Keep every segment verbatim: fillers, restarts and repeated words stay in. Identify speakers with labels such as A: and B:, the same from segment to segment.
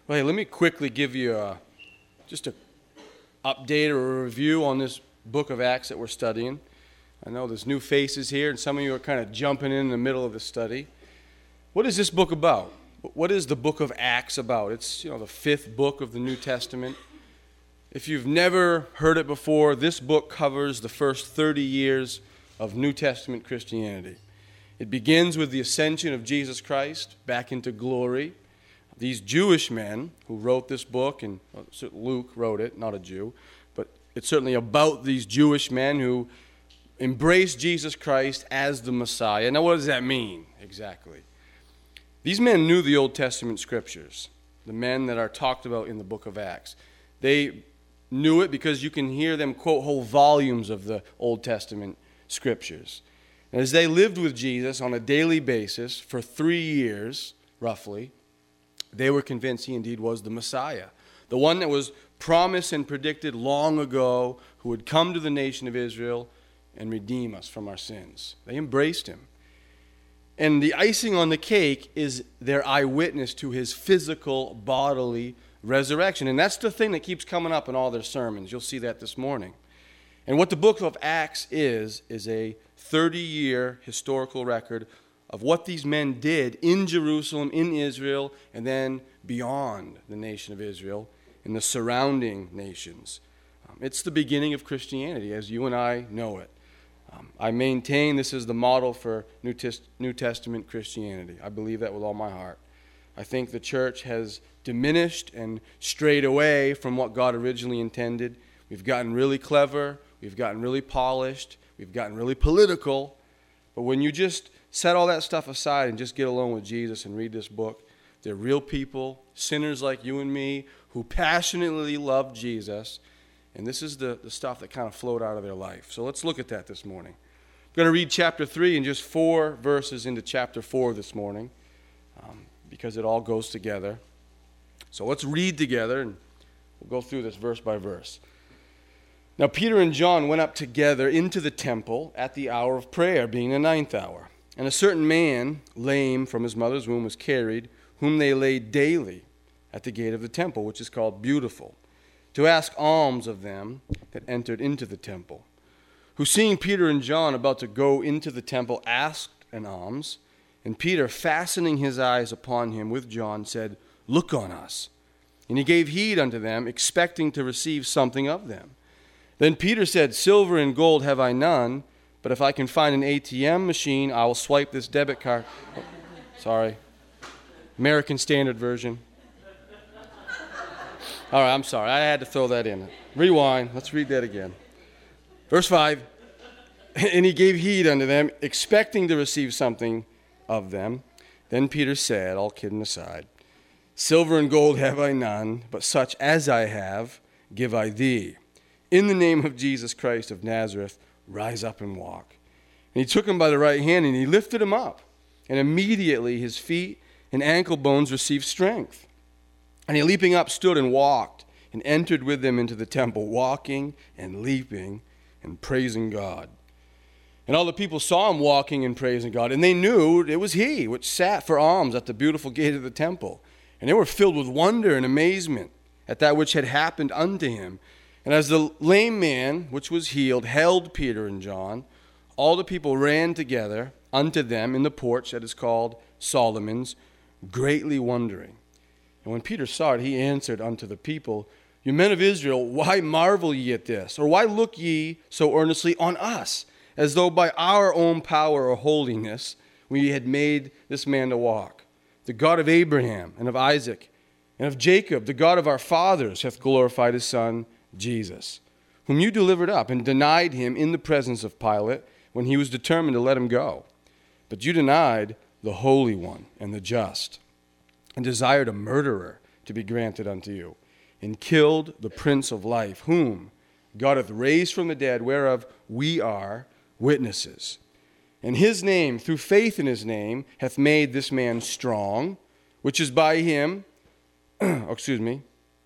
A: Well, hey, let me quickly give you a, just a update or a review on this book of Acts that we're studying. I know there's new faces here, and some of you are kind of jumping in, in the middle of the study. What is this book about? What is the book of Acts about? It's, you know, the fifth book of the New Testament. If you've never heard it before, this book covers the first thirty years of New Testament Christianity. It begins with the ascension of Jesus Christ back into glory. These Jewish men who wrote this book, and Luke wrote it, not a Jew, but it's certainly about these Jewish men who embraced Jesus Christ as the Messiah. Now, what does that mean exactly? These men knew the Old Testament scriptures, the men that are talked about in the book of Acts. They knew it because you can hear them quote whole volumes of the Old Testament scriptures. And as they lived with Jesus on a daily basis for three years, roughly, they were convinced he indeed was the Messiah, the one that was promised and predicted long ago, who would come to the nation of Israel and redeem us from our sins. They embraced him. And the icing on the cake is their eyewitness to his physical, bodily resurrection. And that's the thing that keeps coming up in all their sermons. You'll see that this morning. And what the book of Acts is, is a thirty-year historical record of what these men did in Jerusalem, in Israel, and then beyond the nation of Israel, in the surrounding nations. Um, it's the beginning of Christianity, as you and I know it. Um, I maintain this is the model for New, Tes- New Testament Christianity. I believe that with all my heart. I think the church has diminished and strayed away from what God originally intended. We've gotten really clever. We've gotten really polished. We've gotten really political. But when you just set all that stuff aside and just get alone with Jesus and read this book, they're real people, sinners like you and me, who passionately love Jesus. And this is the, the stuff that kind of flowed out of their life. So let's look at that this morning. I'm going to read chapter three and just four verses into chapter four this morning, um, because it all goes together. So let's read together, and we'll go through this verse by verse. Now Peter and John went up together into the temple at the hour of prayer, being the ninth hour. And a certain man, lame from his mother's womb, was carried, whom they laid daily at the gate of the temple, which is called Beautiful, to ask alms of them that entered into the temple. Who, seeing Peter and John about to go into the temple, asked an alms. And Peter, fastening his eyes upon him with John, said, "Look on us." And he gave heed unto them, expecting to receive something of them. Then Peter said, "Silver and gold have I none, but if I can find an A T M machine, I will swipe this debit card." Oh, sorry. American Standard Version. All right, I'm sorry. I had to throw that in. Rewind. Let's read that again. Verse five. And he gave heed unto them, expecting to receive something of them. Then Peter said, all kidding aside, "Silver and gold have I none, but such as I have give I thee. In the name of Jesus Christ of Nazareth, rise up and walk." And he took him by the right hand, and he lifted him up. And immediately his feet and ankle bones received strength. And he, leaping up, stood and walked, and entered with them into the temple, walking and leaping and praising God. And all the people saw him walking and praising God, and they knew it was he which sat for alms at the beautiful gate of the temple. And they were filled with wonder and amazement at that which had happened unto him. And as the lame man, which was healed, held Peter and John, all the people ran together unto them in the porch that is called Solomon's, greatly wondering. And when Peter saw it, he answered unto the people, "You men of Israel, why marvel ye at this? Or why look ye so earnestly on us, as though by our own power or holiness we had made this man to walk? The God of Abraham and of Isaac and of Jacob, the God of our fathers, hath glorified his Son, Jesus, whom you delivered up and denied him in the presence of Pilate when he was determined to let him go. But you denied the Holy One and the just, and desired a murderer to be granted unto you, and killed the Prince of Life, whom God hath raised from the dead, whereof we are witnesses. And his name, through faith in his name, hath made this man strong, which is by him, oh, excuse me,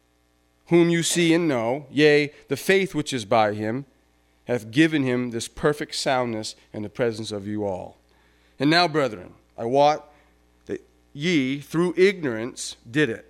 A: whom you see and know, yea, the faith which is by him, hath given him this perfect soundness in the presence of you all. And now, brethren, I wot that ye through ignorance did it,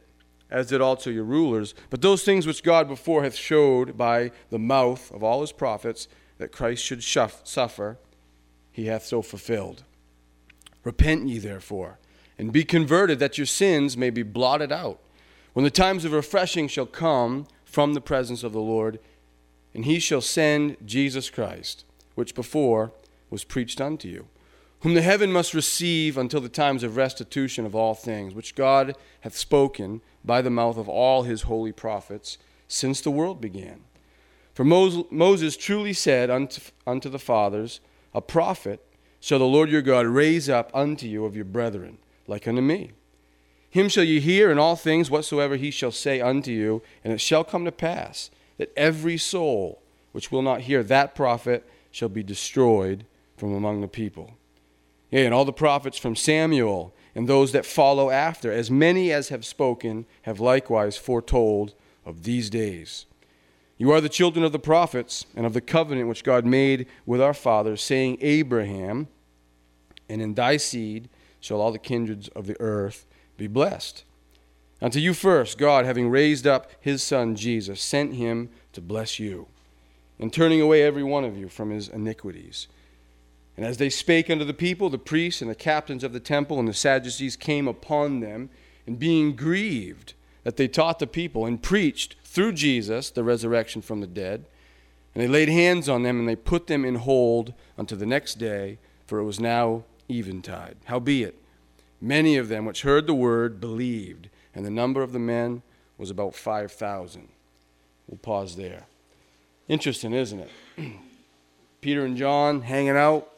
A: as did also your rulers. But those things which God before hath showed by the mouth of all his prophets, that Christ should suffer, he hath so fulfilled. Repent ye therefore, and be converted, that your sins may be blotted out, when the times of refreshing shall come from the presence of the Lord, and he shall send Jesus Christ, which before was preached unto you, whom the heaven must receive until the times of restitution of all things, which God hath spoken by the mouth of all his holy prophets since the world began. For Moses truly said unto, unto the fathers, a prophet shall the Lord your God raise up unto you of your brethren, like unto me. Him shall ye hear in all things whatsoever he shall say unto you, and it shall come to pass that every soul which will not hear that prophet shall be destroyed from among the people. Yea, and all the prophets from Samuel and those that follow after, as many as have spoken, have likewise foretold of these days. You are the children of the prophets and of the covenant which God made with our fathers, saying, Abraham, and in thy seed shall all the kindreds of the earth be blessed. Unto you first, God, having raised up his Son Jesus, sent him to bless you, and turning away every one of you from his iniquities. And as they spake unto the people, the priests and the captains of the temple and the Sadducees came upon them, and being grieved that they taught the people and preached through Jesus the resurrection from the dead, and they laid hands on them, and they put them in hold unto the next day, for it was now eventide. Howbeit, many of them which heard the word believed, and the number of the men was about five thousand. We'll pause there. Interesting, isn't it? Peter and John hanging out.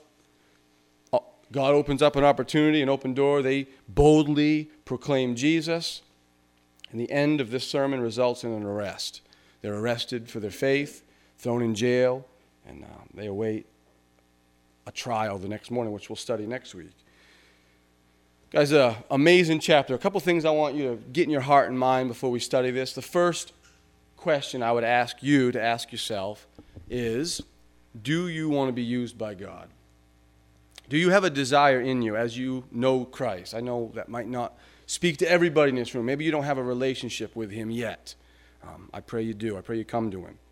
A: God opens up an opportunity, an open door. They boldly proclaim Jesus. And the end of this sermon results in an arrest. They're arrested for their faith, thrown in jail, and uh, they await a trial the next morning, which we'll study next week. Guys, an amazing chapter. A couple things I want you to get in your heart and mind before we study this. The first question I would ask you to ask yourself is, do you want to be used by God? Do you have a desire in you as you know Christ? I know that might not speak to everybody in this room. Maybe you don't have a relationship with him yet. Um, I pray you do. I pray you come to him.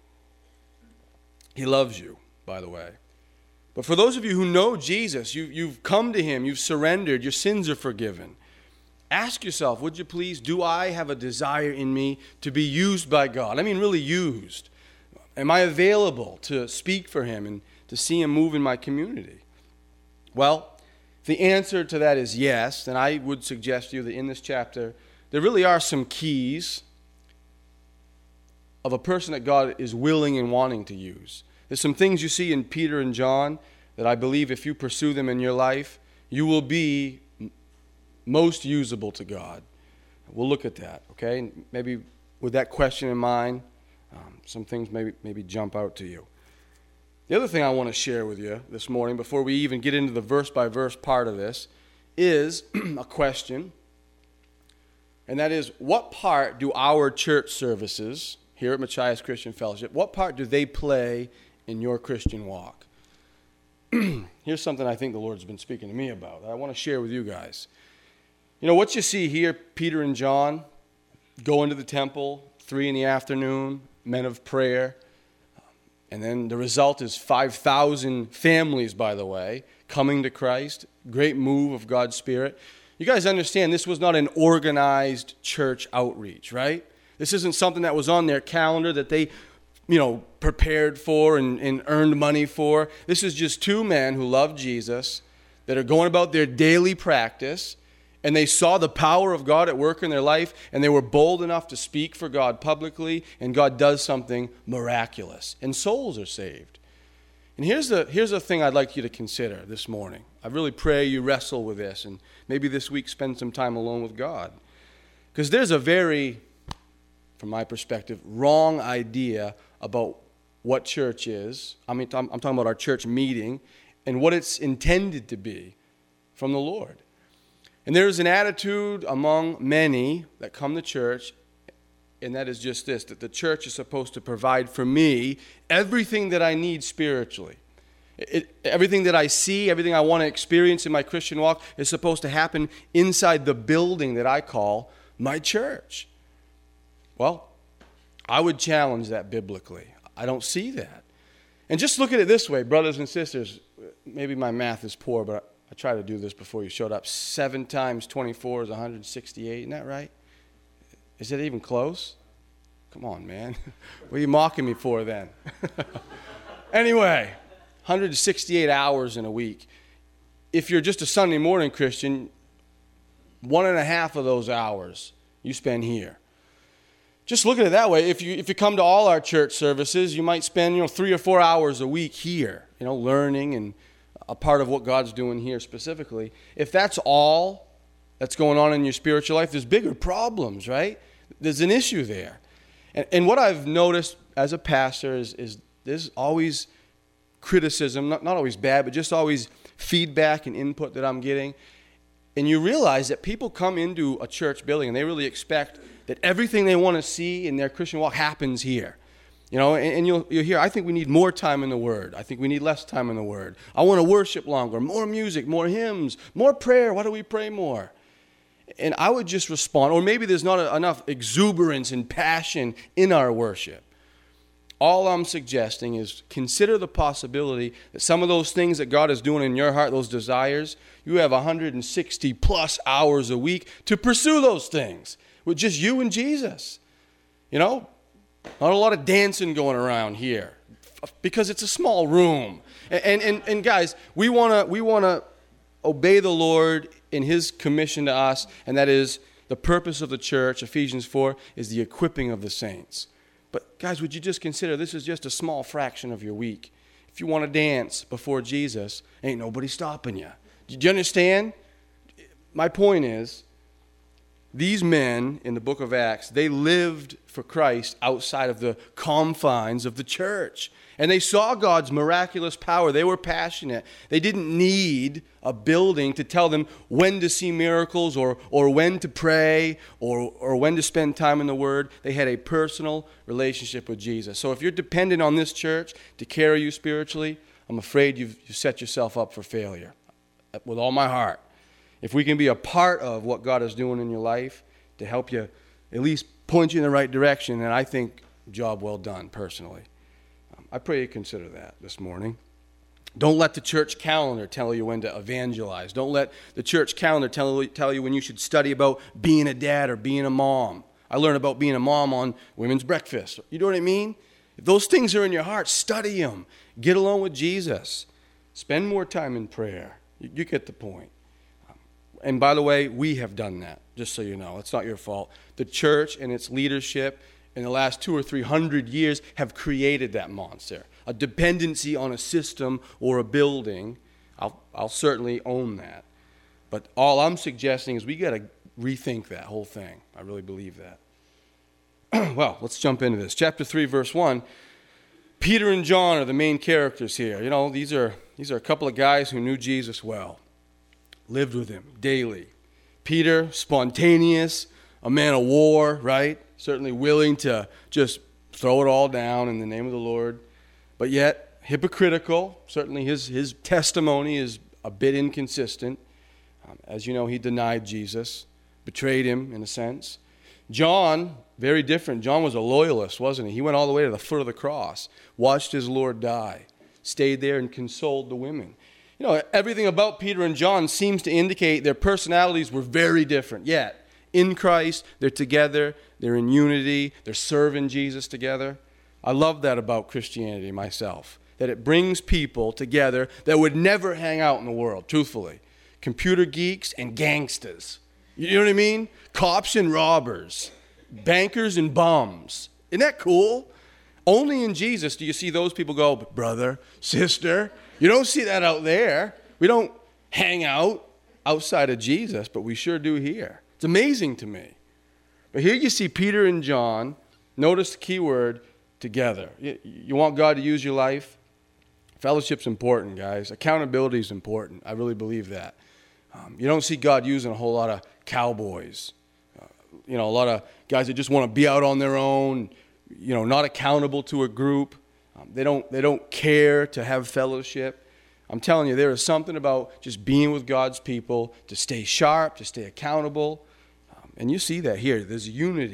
A: He loves you, by the way. But for those of you who know Jesus, you, you've come to him, you've surrendered, your sins are forgiven. Ask yourself, would you please, do I have a desire in me to be used by God? I mean, really used. Am I available to speak for him and to see him move in my community? Well, if the answer to that is yes, then I would suggest to you that in this chapter, there really are some keys of a person that God is willing and wanting to use. There's some things you see in Peter and John that I believe if you pursue them in your life, you will be most usable to God. We'll look at that, okay? Maybe with that question in mind, um, some things maybe, maybe jump out to you. The other thing I want to share with you this morning, before we even get into the verse-by-verse part of this, is a question. And that is, what part do our church services here at Machias Christian Fellowship, what part do they play in your Christian walk? Here's something I think the Lord's been speaking to me about that I want to share with you guys. You know, what you see here, Peter and John go into the temple, three in the afternoon, men of prayer. And then the result is five thousand families, by the way, coming to Christ. Great move of God's Spirit. You guys understand this was not an organized church outreach, right? This isn't something that was on their calendar that they, you know, prepared for and, and earned money for. This is just two men who love Jesus that are going about their daily practice, and they saw the power of God at work in their life, and they were bold enough to speak for God publicly, and God does something miraculous, and souls are saved. And here's the, here's the thing I'd like you to consider this morning. I really pray you wrestle with this, and maybe this week spend some time alone with God. Because there's a very, from my perspective, wrong idea about what church is. I mean, I'm, I'm talking about our church meeting and what it's intended to be from the Lord. And there's an attitude among many that come to church, and that is just this, that the church is supposed to provide for me everything that I need spiritually. It, everything that I see, everything I want to experience in my Christian walk is supposed to happen inside the building that I call my church. Well, I would challenge that biblically. I don't see that. And just look at it this way, brothers and sisters. Maybe my math is poor, but I tried to do this before you showed up. Seven times twenty-four is one hundred sixty-eight. Isn't that right? Is it even close? Come on, man. What are you mocking me for then? Anyway, one hundred sixty-eight hours in a week. If you're just a Sunday morning Christian, one and a half of those hours you spend here. Just look at it that way. If you if you come to all our church services, you might spend, you know, three or four hours a week here, you know, learning and a part of what God's doing here specifically. If that's all that's going on in your spiritual life, there's bigger problems, right? There's an issue there. And, and what I've noticed as a pastor is, is there's always criticism, not, not always bad, but just always feedback and input that I'm getting. And you realize that people come into a church building and they really expect that everything they want to see in their Christian walk happens here. You know, and, and you'll, you'll hear, I think we need more time in the Word. I think we need less time in the Word. I want to worship longer, more music, more hymns, more prayer. Why do we pray more? And I would just respond, or maybe there's not a, enough exuberance and passion in our worship. All I'm suggesting is consider the possibility that some of those things that God is doing in your heart, those desires, you have one hundred sixty plus hours a week to pursue those things with just you and Jesus. You know, not a lot of dancing going around here because it's a small room. And and, and, and guys, we want to we want to obey the Lord in His commission to us, and that is the purpose of the church, Ephesians four, is the equipping of the saints. But guys, would you just consider this is just a small fraction of your week. If you want to dance before Jesus, ain't nobody stopping you. Do you understand? My point is, these men in the book of Acts, they lived for Christ outside of the confines of the church. And they saw God's miraculous power. They were passionate. They didn't need a building to tell them when to see miracles or, or when to pray or, or when to spend time in the Word. They had a personal relationship with Jesus. So if you're dependent on this church to carry you spiritually, I'm afraid you've, you've set yourself up for failure. With all my heart. If we can be a part of what God is doing in your life to help you at least point you in the right direction, then I think job well done personally. I pray you consider that this morning. Don't let the church calendar tell you when to evangelize. Don't let the church calendar tell, tell you when you should study about being a dad or being a mom. I learned about being a mom on Women's Breakfast. You know what I mean? If those things are in your heart, study them. Get along with Jesus. Spend more time in prayer. You, you get the point. And by the way, we have done that, just so you know. It's not your fault. The church and its leadership in the last two or three hundred years have created that monster. A dependency on a system or a building. I'll, I'll certainly own that. But all I'm suggesting is we got to rethink that whole thing. I really believe that. Well, let's jump into this. Chapter three, verse one. Peter and John are the main characters here. You know, these are these are a couple of guys who knew Jesus well. Lived with him daily. Peter, spontaneous, a man of war, right? Certainly willing to just throw it all down in the name of the Lord. But yet, hypocritical. Certainly his, his testimony is a bit inconsistent. Um, as you know, he denied Jesus, betrayed him in a sense. John, very different. John was a loyalist, wasn't he? He went all the way to the foot of the cross, watched his Lord die, stayed there and consoled the women. You know, everything about Peter and John seems to indicate their personalities were very different. Yet, in Christ, they're together, they're in unity, they're serving Jesus together. I love that about Christianity myself, that it brings people together that would never hang out in the world, truthfully. Computer geeks and gangsters. You know what I mean? Cops and robbers. Bankers and bums. Isn't that cool? Only in Jesus do you see those people go, brother, sister. You don't see that out there. We don't hang out outside of Jesus, but we sure do here. It's amazing to me. But here you see Peter and John. Notice the key word, together. You, you want God to use your life? Fellowship's important, guys. Accountability is important. I really believe that. Um, you don't see God using a whole lot of cowboys. Uh, you know, a lot of guys that just want to be out on their own, you know, not accountable to a group. Um, they don't they don't care to have fellowship. I'm telling you, there is something about just being with God's people, to stay sharp, to stay accountable. Um, and you see that here. There's unity.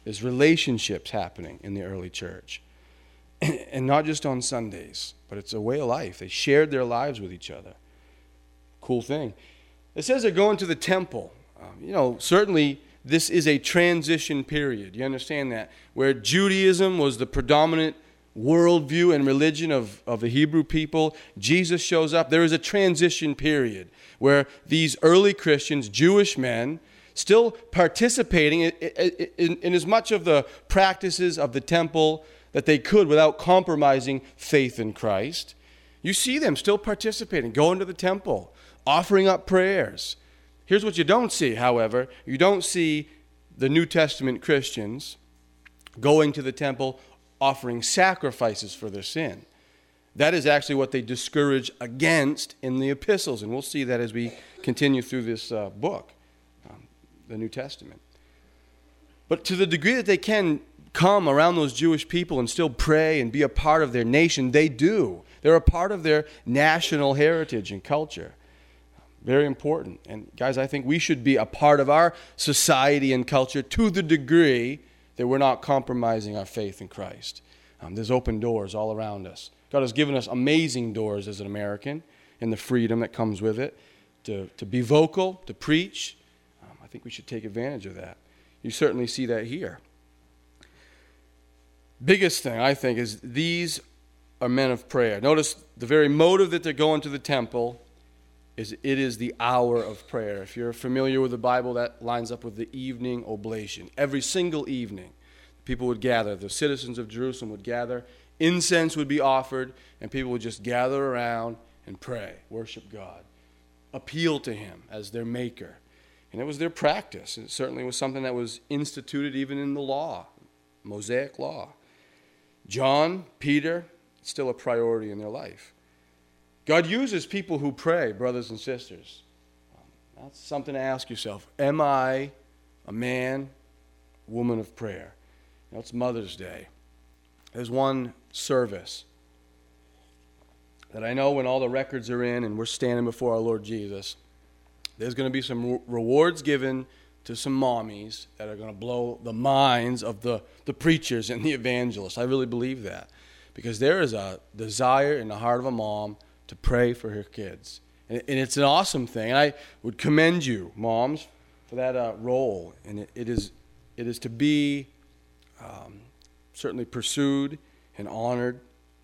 A: There's relationships happening in the early church. And not just on Sundays, but it's a way of life. They shared their lives with each other. Cool thing. It says they're going to the temple. Um, you know, certainly this is a transition period. You understand that? Where Judaism was the predominant worldview and religion of, of the Hebrew people, Jesus shows up. There is a transition period where these early Christians, Jewish men, still participating in, in, in, in as much of the practices of the temple that they could without compromising faith in Christ. You see them still participating, going to the temple, offering up prayers. Here's what you don't see, however. You don't see the New Testament Christians going to the temple offering sacrifices for their sin. That is actually what they discourage against in the epistles, and we'll see that as we continue through this uh, book, um, the New Testament. But to the degree that they can come around those Jewish people and still pray and be a part of their nation, they do. They're a part of their national heritage and culture. Very important. And guys, I think we should be a part of our society and culture to the degree that we're not compromising our faith in Christ. Um, there's open doors all around us. God has given us amazing doors as an American and the freedom that comes with it to, to be vocal, to preach. Um, I think we should take advantage of that. You certainly see that here. Biggest thing, I think, is these are men of prayer. Notice the very motive that they're going to the temple is it is the hour of prayer. If you're familiar with the Bible, that lines up with the evening oblation. Every single evening, people would gather. The citizens of Jerusalem would gather. Incense would be offered, and people would just gather around and pray, worship God, appeal to Him as their maker. And it was their practice. It certainly was something that was instituted even in the law, Mosaic law. John, Peter, it's still a priority in their life. God uses people who pray, brothers and sisters. Um, that's something to ask yourself. Am I a man, woman of prayer? You know, it's Mother's Day. There's one service that I know when all the records are in and we're standing before our Lord Jesus, there's going to be some re- rewards given to some mommies that are going to blow the minds of the, the preachers and the evangelists. I really believe that. Because there is a desire in the heart of a mom to pray for her kids. And, and it's an awesome thing. And I would commend you, moms, for that uh, role. And it, it is it is to be um, certainly pursued and honored.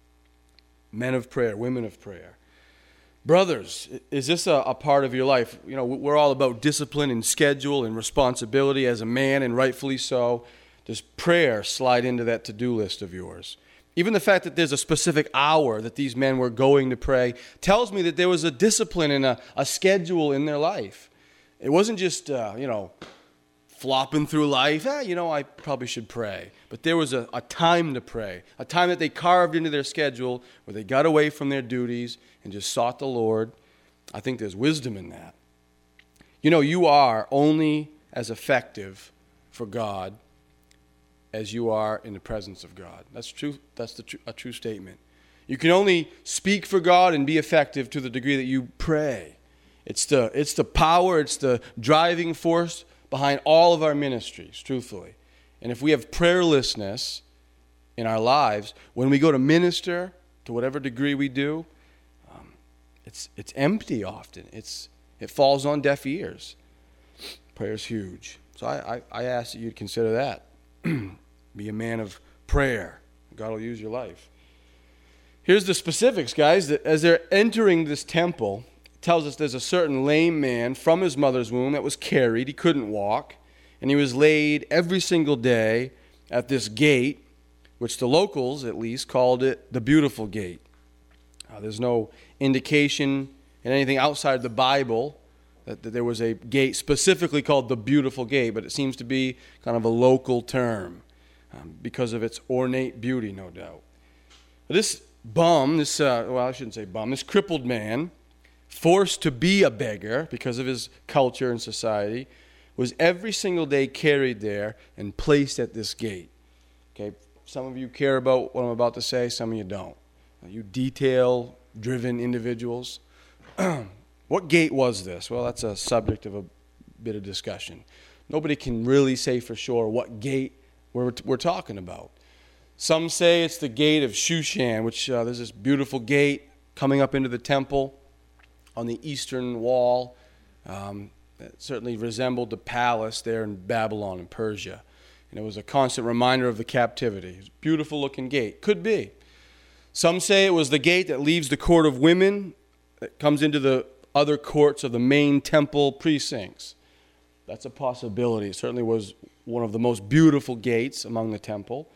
A: Men of prayer, women of prayer. Brothers, is this a, a part of your life? You know, we're all about discipline and schedule and responsibility as a man, and rightfully so. Does prayer slide into that to-do list of yours? Even the fact that there's a specific hour that these men were going to pray tells me that there was a discipline and a, a schedule in their life. It wasn't just, uh, you know, flopping through life. Eh, you know, I probably should pray. But there was a, a time to pray, a time that they carved into their schedule where they got away from their duties and just sought the Lord. I think there's wisdom in that. You know, you are only as effective for God as you are in the presence of God. That's true. That's the tr- a true statement. You can only speak for God and be effective to the degree that you pray. It's the it's the power, it's the driving force behind all of our ministries, truthfully. And if we have prayerlessness in our lives, when we go to minister, to whatever degree we do, um, it's it's empty often. It's it falls on deaf ears. Prayer's huge. So I, I, I ask that you'd consider that. Be a man of prayer. God will use your life. Here's the specifics, guys. That as they're entering this temple, it tells us there's a certain lame man from his mother's womb that was carried. He couldn't walk. And he was laid every single day at this gate, which the locals, at least, called it the Beautiful Gate. Uh, there's no indication in anything outside the Bible that, that there was a gate specifically called the Beautiful Gate, but it seems to be kind of a local term um, because of its ornate beauty, no doubt. This bum, this, uh, well, I shouldn't say bum, this crippled man, forced to be a beggar because of his culture and society, was every single day carried there and placed at this gate. Okay, some of you care about what I'm about to say, some of you don't. You detail-driven individuals. What gate was this? Well, that's a subject of a bit of discussion. Nobody can really say for sure what gate we're, we're talking about. Some say it's the gate of Shushan, which uh, there's this beautiful gate coming up into the temple on the eastern wall. Um, it certainly resembled the palace there in Babylon and Persia. And it was a constant reminder of the captivity. It was a beautiful looking gate. Could be. Some say it was the gate that leaves the court of women, that comes into the other courts of the main temple precincts. That's a possibility. It certainly was one of the most beautiful gates among the temple.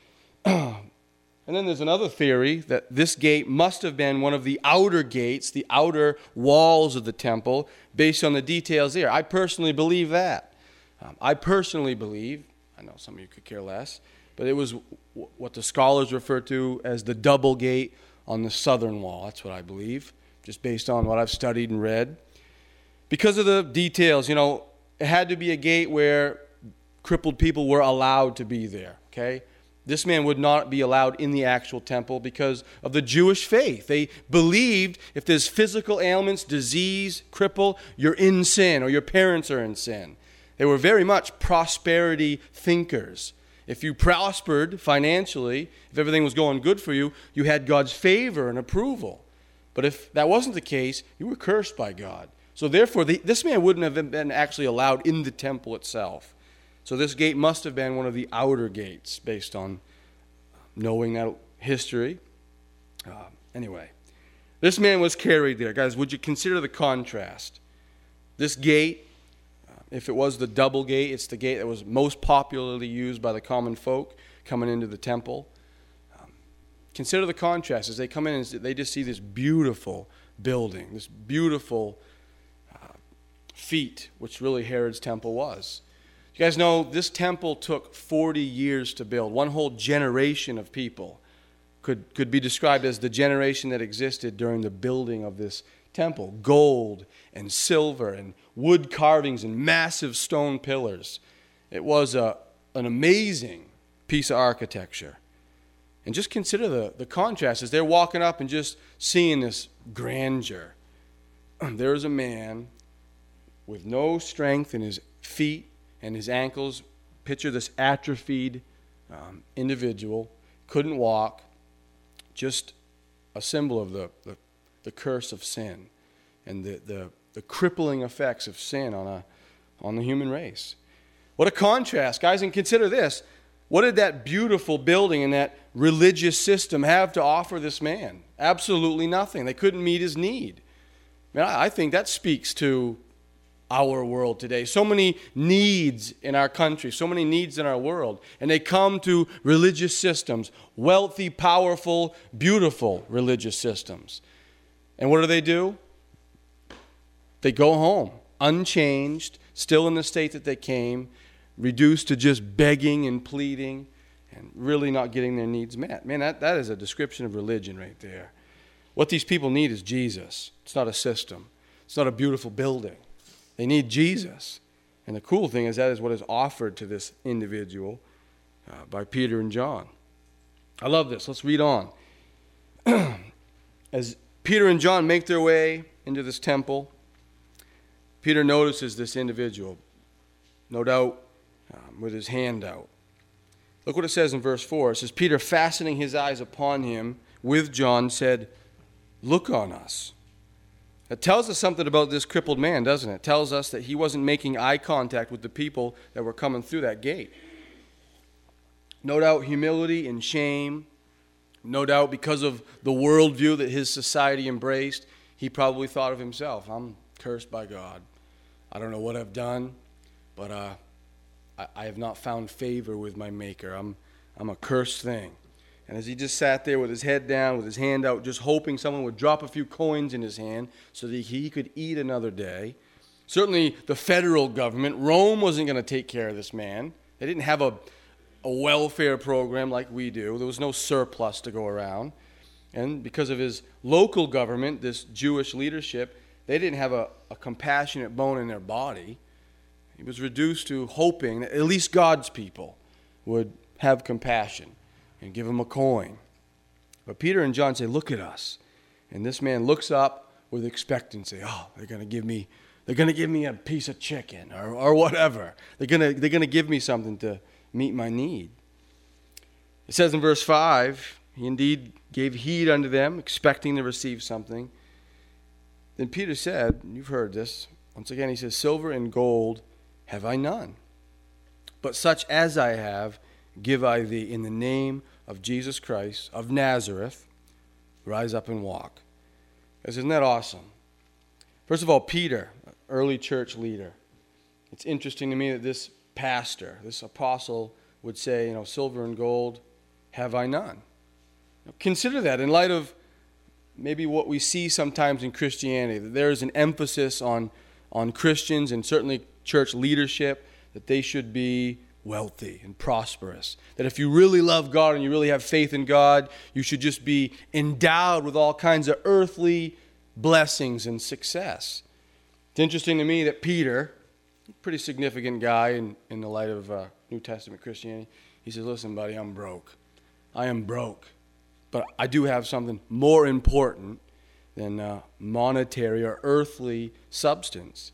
A: And then there's another theory that this gate must have been one of the outer gates, the outer walls of the temple, based on the details there. I personally believe that. Um, I personally believe, I know some of you could care less, but it was w- what the scholars refer to as the double gate on the southern wall. That's what I believe, just based on what I've studied and read. Because of the details, you know, it had to be a gate where crippled people were allowed to be there, okay? This man would not be allowed in the actual temple because of the Jewish faith. They believed if there's physical ailments, disease, cripple, you're in sin or your parents are in sin. They were very much prosperity thinkers. If you prospered financially, if everything was going good for you, you had God's favor and approval. But if that wasn't the case, you were cursed by God. So therefore, the, this man wouldn't have been actually allowed in the temple itself. So this gate must have been one of the outer gates based on knowing that history. Uh, anyway, this man was carried there. Guys, would you consider the contrast? This gate, uh, if it was the double gate, it's the gate that was most popularly used by the common folk coming into the temple. Um, consider the contrast as they come in and they just see this beautiful building, this beautiful uh, feat, which really Herod's temple was. You guys know this temple took forty years to build. One whole generation of people could, could be described as the generation that existed during the building of this temple. Gold and silver and wood carvings and massive stone pillars. It was a, an amazing piece of architecture. And just consider the, the contrast as they're walking up and just seeing this grandeur. There is a man with no strength in his feet and his ankles. Picture this atrophied um, individual, couldn't walk, just a symbol of the, the, the curse of sin and the, the, the crippling effects of sin on, a, on the human race. What a contrast, guys, and consider this. What did that beautiful building and that religious system have to offer this man? Absolutely nothing. They couldn't meet his need. Man, I think that speaks to our world today. So many needs in our country, so many needs in our world, and they come to religious systems, wealthy, powerful, beautiful religious systems. And what do they do? They go home, unchanged, still in the state that they came, reduced to just begging and pleading and really not getting their needs met. Man, that, that is a description of religion right there. What these people need is Jesus. It's not a system. It's not a beautiful building. They need Jesus. And the cool thing is that is what is offered to this individual uh, by Peter and John. I love this. Let's read on. As Peter and John make their way into this temple, Peter notices this individual, no doubt um, with his hand out. Look what it says in verse four. It says, Peter, fastening his eyes upon him with John, said, "Look on us." It tells us something about this crippled man, doesn't it? It tells us that he wasn't making eye contact with the people that were coming through that gate. No doubt humility and shame, no doubt because of the worldview that his society embraced, he probably thought of himself, I'm cursed by God. I don't know what I've done, but uh, I, I have not found favor with my Maker. I'm, I'm a cursed thing. And as he just sat there with his head down, with his hand out, just hoping someone would drop a few coins in his hand so that he could eat another day. Certainly the federal government, Rome wasn't going to take care of this man. They didn't have a, a welfare program like we do. There was no surplus to go around. And because of his local government, this Jewish leadership, they didn't have a, a compassionate bone in their body. He was reduced to hoping that at least God's people would have compassion and give him a coin. But Peter and John say, look at us. And this man looks up with expectancy. Oh, they're going to give me they're going to give me a piece of chicken or, or whatever. They're going to they're going to give me something to meet my need. It says in verse five, he indeed gave heed unto them, expecting to receive something. Then Peter said, you've heard this, once again he says, silver and gold have I none, but such as I have give I thee. In the name of Jesus Christ of Nazareth, rise up and walk. Guys, isn't that awesome? First of all, Peter, early church leader. It's interesting to me that this pastor, this apostle would say, you know, silver and gold have I none. Consider that in light of maybe what we see sometimes in Christianity, that there is an emphasis on, on Christians and certainly church leadership, that they should be wealthy and prosperous. That if you really love God and you really have faith in God, you should just be endowed with all kinds of earthly blessings and success. It's interesting to me that Peter, a pretty significant guy in, in the light of uh, New Testament Christianity, he says, listen, buddy, I'm broke. I am broke. But I do have something more important than uh, monetary or earthly substance.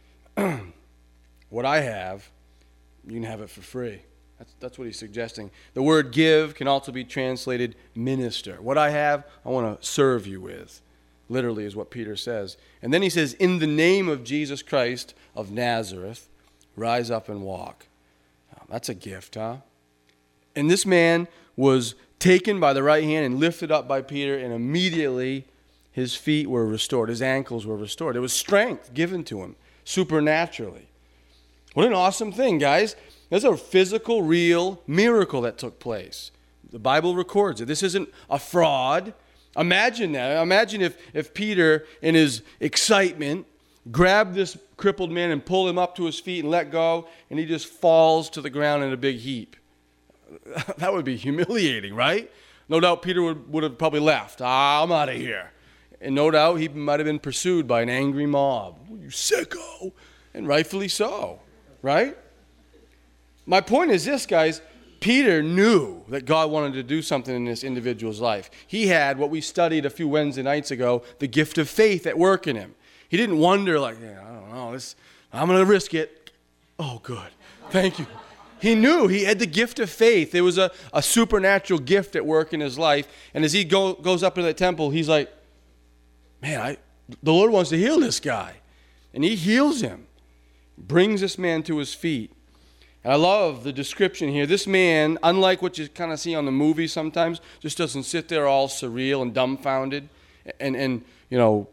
A: What I have, you can have it for free. That's, that's what he's suggesting. The word give can also be translated minister. What I have, I want to serve you with. Literally is what Peter says. And then he says, in the name of Jesus Christ of Nazareth, rise up and walk. Oh, that's a gift, huh? And this man was taken by the right hand and lifted up by Peter, and immediately his feet were restored. His ankles were restored. There was strength given to him supernaturally. What an awesome thing, guys. There's a physical, real miracle that took place. The Bible records it. This isn't a fraud. Imagine that. Imagine if, if Peter, in his excitement, grabbed this crippled man and pulled him up to his feet and let go, and he just falls to the ground in a big heap. That would be humiliating, right? No doubt Peter would, would have probably left. Ah, I'm out of here. And no doubt he might have been pursued by an angry mob. You sicko. And rightfully so, right? My point is this, guys. Peter knew that God wanted to do something in this individual's life. He had what we studied a few Wednesday nights ago, the gift of faith at work in him. He didn't wonder like, yeah, I don't know, this, I'm going to risk it. Oh, good. Thank you. He knew he had the gift of faith. There was a, a supernatural gift at work in his life. And as he go, goes up into the temple, he's like, man, I, the Lord wants to heal this guy. And he heals him, brings this man to his feet. And I love the description here. This man, unlike what you kind of see on the movies sometimes, just doesn't sit there all surreal and dumbfounded. And, and you know,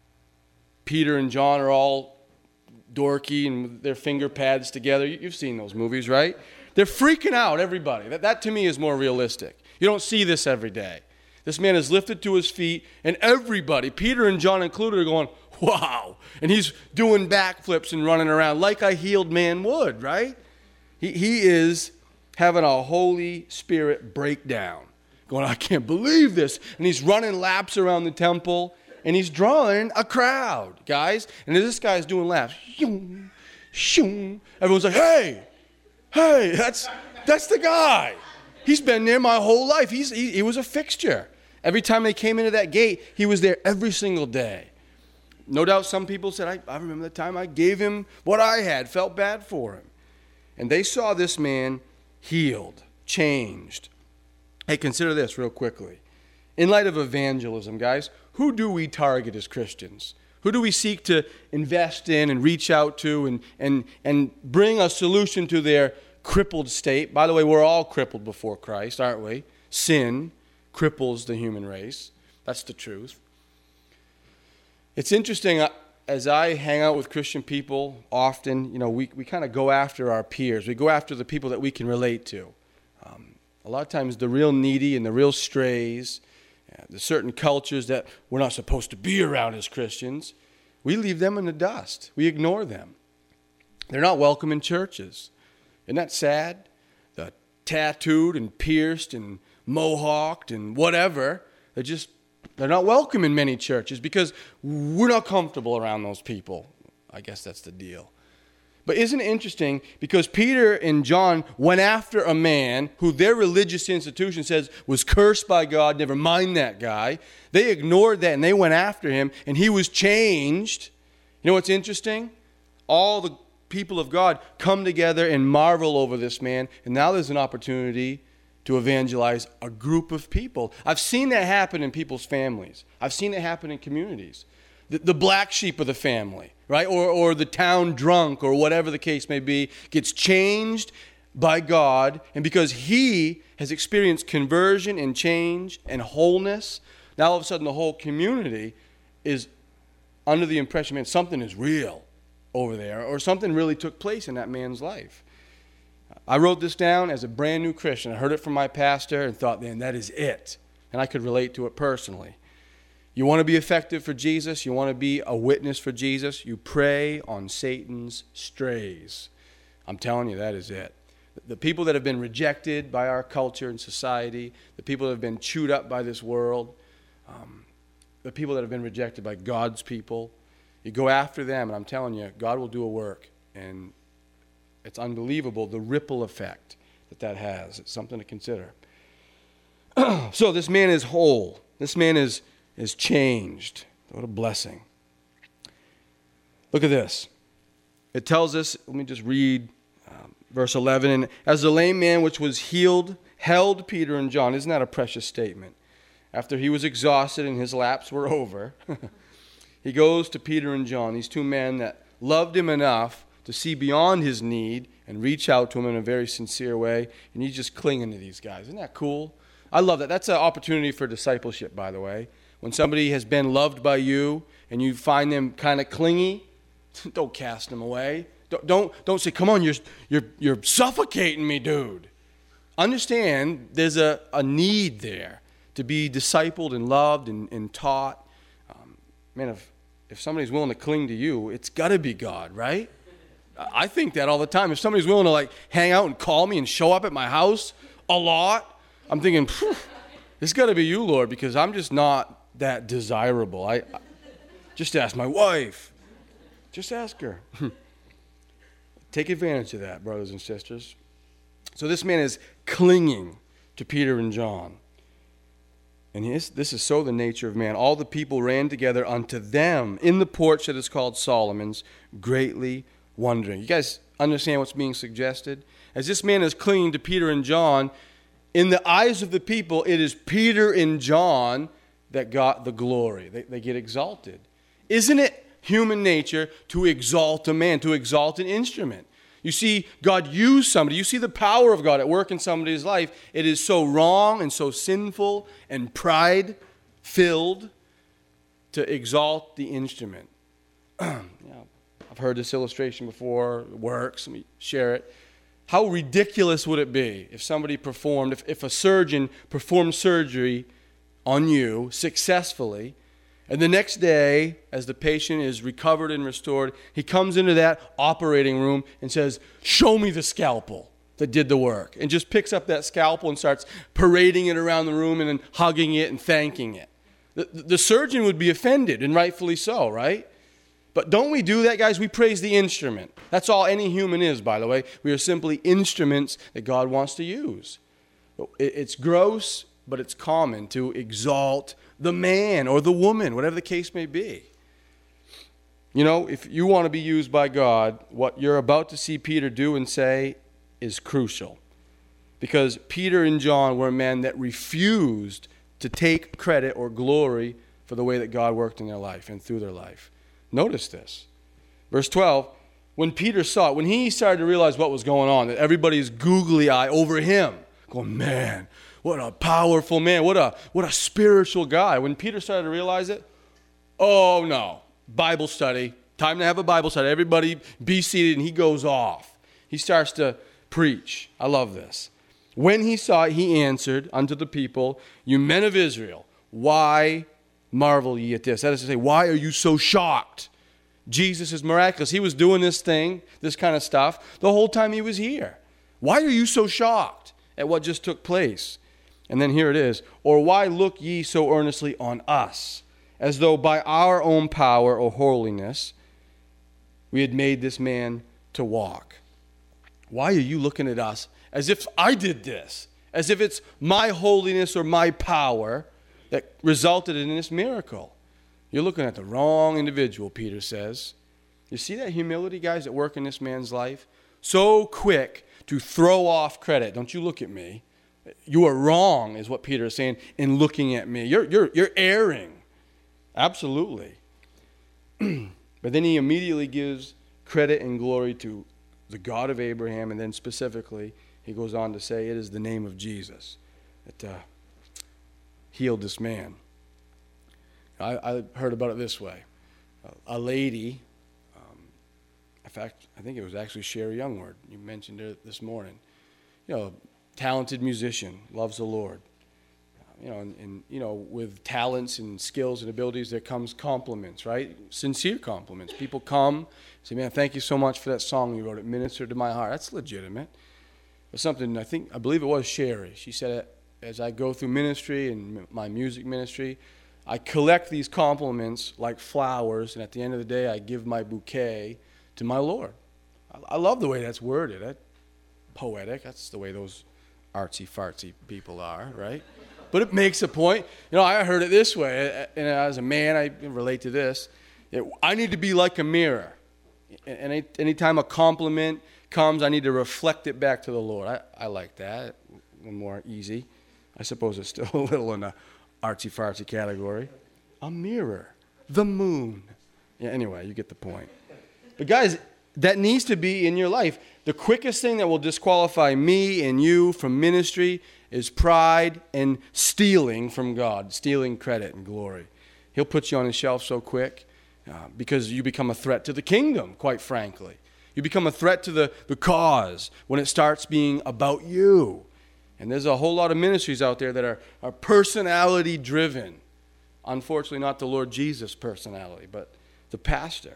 A: Peter and John are all dorky and with their finger pads together. You've seen those movies, right? They're freaking out, everybody. That, that to me is more realistic. You don't see this every day. This man is lifted to his feet, and everybody, Peter and John included, are going, wow. And he's doing backflips and running around like a healed man would, right? He, he is having a Holy Spirit breakdown, going, I can't believe this. And he's running laps around the temple. And he's drawing a crowd, guys. And as this guy's doing laps, shoom, shoom, everyone's like, hey, hey, that's that's the guy. He's been there my whole life. He's he, he was a fixture. Every time they came into that gate, he was there every single day. No doubt some people said, I, I remember the time I gave him what I had, felt bad for him. And they saw this man healed, changed. Hey, consider this real quickly. In light of evangelism, guys, who do we target as Christians? Who do we seek to invest in and reach out to and, and, and bring a solution to their crippled state? By the way, we're all crippled before Christ, aren't we? Sin cripples the human race. That's the truth. It's interesting, as I hang out with Christian people often, you know, we, we kind of go after our peers. We go after the people that we can relate to. Um, a lot of times the real needy and the real strays, the certain cultures that we're not supposed to be around as Christians, we leave them in the dust. We ignore them. They're not welcome in churches. Isn't that sad? The tattooed and pierced and mohawked and whatever, they're just, they're not welcome in many churches because we're not comfortable around those people. I guess that's the deal. But isn't it interesting, because Peter and John went after a man who their religious institution says was cursed by God, never mind that guy. They ignored that and they went after him, and he was changed. You know what's interesting? All the people of God come together and marvel over this man. And now there's an opportunity to evangelize a group of people. I've seen that happen in people's families. I've seen it happen in communities. The, the black sheep of the family, right? Or, or the town drunk or whatever the case may be gets changed by God. And because he has experienced conversion and change and wholeness, now all of a sudden the whole community is under the impression, man, something is real over there, or something really took place in that man's life. I wrote this down as a brand new Christian. I heard it from my pastor and thought, man, that is it. And I could relate to it personally. You want to be effective for Jesus? You want to be a witness for Jesus? You prey on Satan's strays. I'm telling you, that is it. The people that have been rejected by our culture and society, the people that have been chewed up by this world, um, the people that have been rejected by God's people, you go after them, and I'm telling you, God will do a work. And it's unbelievable, the ripple effect that that has. It's something to consider. So this man is whole. This man is, is changed. What a blessing. Look at this. It tells us, let me just read um, verse eleven. And as the lame man which was healed held Peter and John. Isn't that a precious statement? After he was exhausted and his laps were over, he goes to Peter and John, these two men that loved him enough to see beyond his need and reach out to him in a very sincere way. And he's just clinging to these guys. Isn't that cool? I love that. That's an opportunity for discipleship, by the way. When somebody has been loved by you and you find them kind of clingy, don't cast them away. Don't, don't, don't say, come on, you're, you're, you're suffocating me, dude. Understand there's a, a need there to be discipled and loved and, and taught. Um, man, if, if somebody's willing to cling to you, it's got to be God, right? I think that all the time. If somebody's willing to like hang out and call me and show up at my house a lot, I'm thinking, it's got to be you, Lord, because I'm just not that desirable. I, I just ask my wife. Just ask her. Take advantage of that, brothers and sisters. So this man is clinging to Peter and John. And his, this is so the nature of man. All the people ran together unto them in the porch that is called Solomon's, greatly wondering. You guys understand what's being suggested? As this man is clinging to Peter and John, in the eyes of the people, it is Peter and John that got the glory. They, they get exalted. Isn't it human nature to exalt a man, to exalt an instrument? You see God use somebody. You see the power of God at work in somebody's life. It is so wrong and so sinful and pride-filled to exalt the instrument. Yeah, I've heard this illustration before. It works. Let me share it. How ridiculous would it be if somebody performed, if, if a surgeon performed surgery on you successfully, and the next day, as the patient is recovered and restored, he comes into that operating room and says, show me the scalpel that did the work, and just picks up that scalpel and starts parading it around the room and then hugging it and thanking it. The, the surgeon would be offended, and rightfully so, right? But don't we do that, guys? We praise the instrument. That's all any human is, by the way. We are simply instruments that God wants to use. It's gross, but it's common to exalt the man or the woman, whatever the case may be. You know, if you want to be used by God, what you're about to see Peter do and say is crucial. Because Peter and John were men that refused to take credit or glory for the way that God worked in their life and through their life. Notice this. Verse twelve, when Peter saw it, when he started to realize what was going on, that everybody's googly eye over him, going, man, what a powerful man, what a what a spiritual guy. When Peter started to realize it, oh no, Bible study, time to have a Bible study. Everybody be seated, and he goes off. He starts to preach. I love this. When he saw it, he answered unto the people, you men of Israel, why marvel ye at this? That is to say, why are you so shocked? Jesus is miraculous. He was doing this thing, this kind of stuff, the whole time he was here. Why are you so shocked at what just took place? And then here it is. Or why look ye so earnestly on us, as though by our own power or holiness we had made this man to walk? Why are you looking at us as if I did this? As if it's my holiness or my power that resulted in this miracle? You're looking at the wrong individual, Peter says. You see that humility, guys, at work in this man's life? So quick to throw off credit. Don't you look at me. You are wrong, is what Peter is saying, in looking at me. You're, you're, you're erring. Absolutely. But then he immediately gives credit and glory to the God of Abraham, and then specifically, he goes on to say, it is the name of Jesus that uh, healed this man. I, I heard about it this way. A lady, um, in fact, I think it was actually Sherry Youngward. You mentioned it this morning. You know, talented musician, loves the Lord. Uh, you know, and, and you know, with talents and skills and abilities, there comes compliments, right? Sincere compliments. People come, say, "Man, thank you so much for that song you wrote. It ministered to my heart." That's legitimate. But something I think I believe it was Sherry. She said, as I go through ministry and my music ministry, I collect these compliments like flowers, and at the end of the day, I give my bouquet to my Lord. I, I love the way that's worded. That poetic. That's the way those artsy-fartsy people are, right? But it makes a point. You know, I heard it this way, and as a man, I relate to this. I need to be like a mirror. And anytime a compliment comes, I need to reflect it back to the Lord. I, I like that. A little more easy. I suppose it's still a little in the artsy-fartsy category. A mirror. The moon. Yeah, anyway, you get the point. But guys, that needs to be in your life. The quickest thing that will disqualify me and you from ministry is pride and stealing from God, stealing credit and glory. He'll put you on his shelf so quick uh, because you become a threat to the kingdom, quite frankly. You become a threat to the, the cause when it starts being about you. And there's a whole lot of ministries out there that are, are personality-driven. Unfortunately, not the Lord Jesus personality, but the pastor.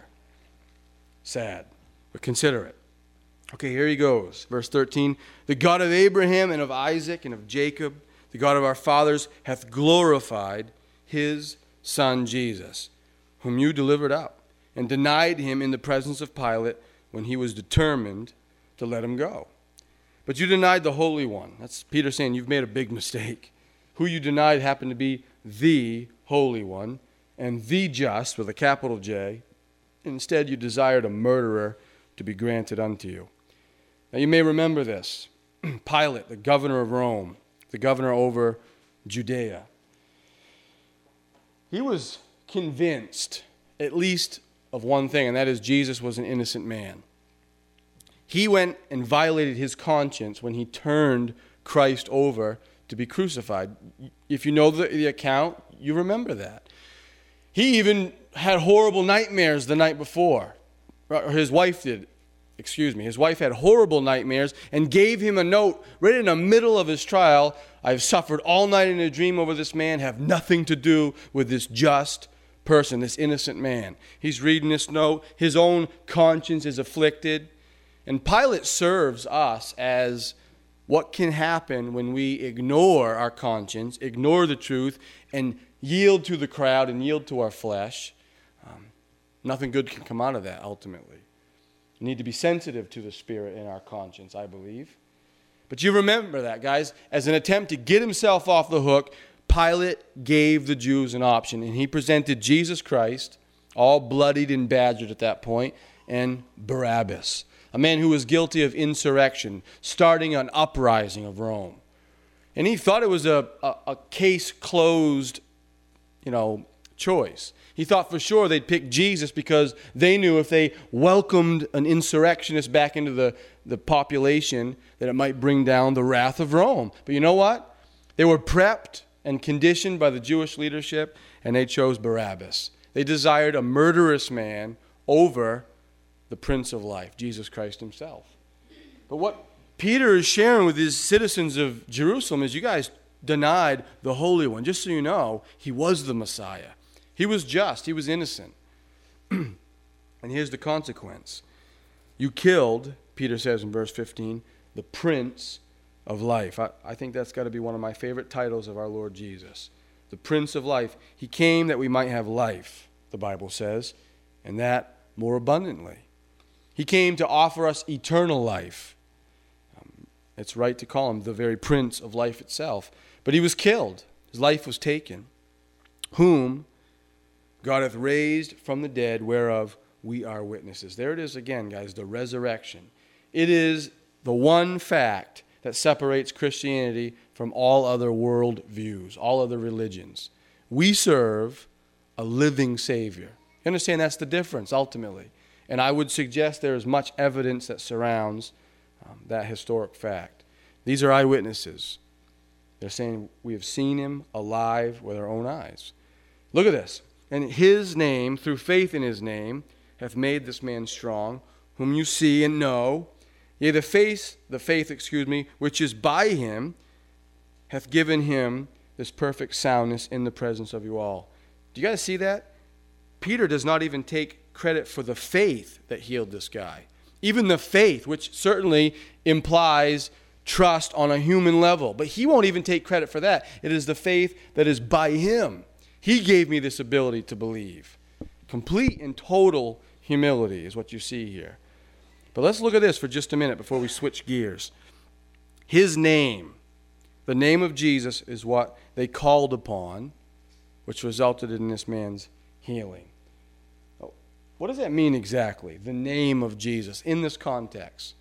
A: Sad, but consider it. Okay, here he goes. Verse thirteen. The God of Abraham and of Isaac and of Jacob, the God of our fathers, hath glorified his Son Jesus, whom you delivered up, and denied him in the presence of Pilate when he was determined to let him go. But you denied the Holy One. That's Peter saying you've made a big mistake. Who you denied happened to be the Holy One and the just with a capital J. Instead, you desired a murderer to be granted unto you. Now, you may remember this. Pilate, the governor of Rome, the governor over Judea, he was convinced, at least, of one thing, and that is Jesus was an innocent man. He went and violated his conscience when he turned Christ over to be crucified. If you know the, the account, you remember that. He even had horrible nightmares the night before. Or his wife did, excuse me. His wife had horrible nightmares and gave him a note right in the middle of his trial. I've suffered all night in a dream over this man, have nothing to do with this just person, this innocent man. He's reading this note. His own conscience is afflicted. And Pilate serves us as what can happen when we ignore our conscience, ignore the truth, and yield to the crowd and yield to our flesh. Um, nothing good can come out of that, ultimately. We need to be sensitive to the Spirit in our conscience, I believe. But you remember that, guys. As an attempt to get himself off the hook, Pilate gave the Jews an option, and he presented Jesus Christ, all bloodied and badgered at that point, and Barabbas, a man who was guilty of insurrection, starting an uprising of Rome. And he thought it was a, a, a case closed, you know, choice. He thought for sure they'd pick Jesus because they knew if they welcomed an insurrectionist back into the, the population that it might bring down the wrath of Rome. But you know what? They were prepped and conditioned by the Jewish leadership, and they chose Barabbas. They desired a murderous man over the Prince of Life, Jesus Christ himself. But what Peter is sharing with his citizens of Jerusalem is you guys denied the Holy One. Just so you know, he was the Messiah. He was just. He was innocent. And here's the consequence. You killed, Peter says in verse fifteen, the Prince of Life. I, I think that's got to be one of my favorite titles of our Lord Jesus. The Prince of Life. He came that we might have life, the Bible says, and that more abundantly. He came to offer us eternal life. Um, it's right to call him the very Prince of Life itself. But he was killed. His life was taken. Whom God hath raised from the dead, whereof we are witnesses. There it is again, guys, the resurrection. It is the one fact that separates Christianity from all other world views, all other religions. We serve a living Savior. You understand that's the difference, ultimately. And I would suggest there is much evidence that surrounds um, that historic fact. These are eyewitnesses. They're saying we have seen him alive with our own eyes. Look at this. And his name, through faith in his name, hath made this man strong, whom you see and know. Yea, the faith, the faith, excuse me, which is by him, hath given him this perfect soundness in the presence of you all. Do you guys see that? Peter does not even take credit for the faith that healed this guy. Even the faith, which certainly implies trust on a human level. But he won't even take credit for that. It is the faith that is by him. He gave me this ability to believe. Complete and total humility is what you see here. But let's look at this for just a minute before we switch gears. His name, the name of Jesus, is what they called upon, which resulted in this man's healing. What does that mean exactly, the name of Jesus, in this context?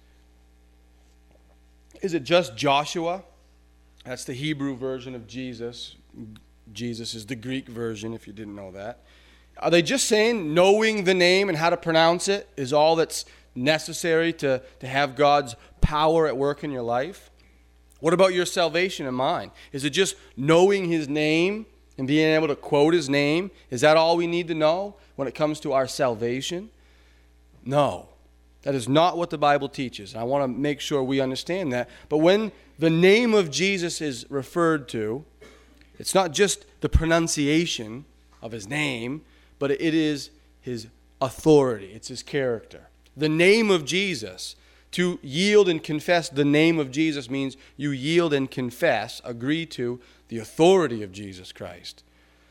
A: Is it just Joshua? That's the Hebrew version of Jesus. Jesus is the Greek version, if you didn't know that. Are they just saying knowing the name and how to pronounce it is all that's necessary to, to have God's power at work in your life? What about your salvation and mine? Is it just knowing his name and being able to quote his name? Is that all we need to know when it comes to our salvation? No. That is not what the Bible teaches. I want to make sure we understand that. But when the name of Jesus is referred to, it's not just the pronunciation of his name, but it is his authority. It's his character. The name of Jesus. To yield and confess the name of Jesus means you yield and confess, agree to the authority of Jesus Christ.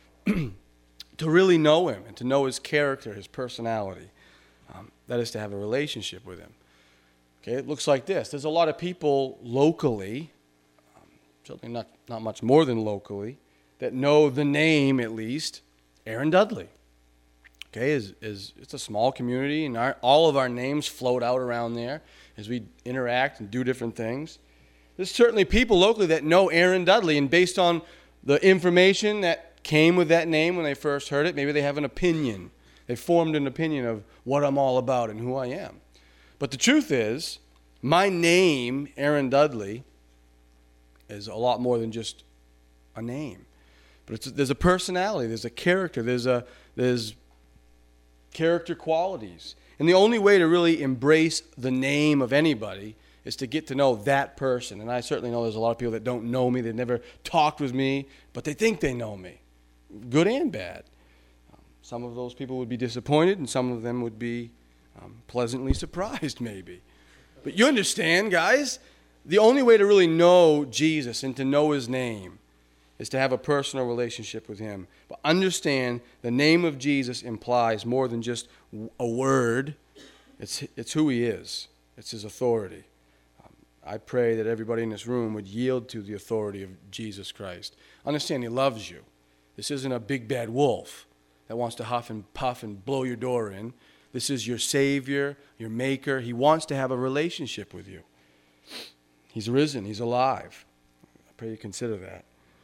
A: To really know him and to know his character, his personality. Um, that is to have a relationship with him. Okay, it looks like this. There's a lot of people locally, um, certainly not, not much more than locally, that know the name, at least, Aaron Dudley. Okay, is is it's a small community, and our, all of our names float out around there as we interact and do different things. There's certainly people locally that know Aaron Dudley, and based on the information that came with that name when they first heard it, maybe they have an opinion. They formed an opinion of what I'm all about and who I am. But the truth is, my name, Aaron Dudley, is a lot more than just a name. But it's, there's a personality, there's a character, there's a there's character qualities. And the only way to really embrace the name of anybody is to get to know that person. And I certainly know there's a lot of people that don't know me, they've never talked with me, but they think they know me, good and bad. Um, some of those people would be disappointed, and some of them would be um, pleasantly surprised, maybe. But you understand, guys, the only way to really know Jesus and to know his name is to have a personal relationship with him. But understand, the name of Jesus implies more than just a word. It's, it's who he is. It's his authority. Um, I pray that everybody in this room would yield to the authority of Jesus Christ. Understand, he loves you. This isn't a big bad wolf that wants to huff and puff and blow your door in. This is your Savior, your Maker. He wants to have a relationship with you. He's risen. He's alive. I pray you consider that.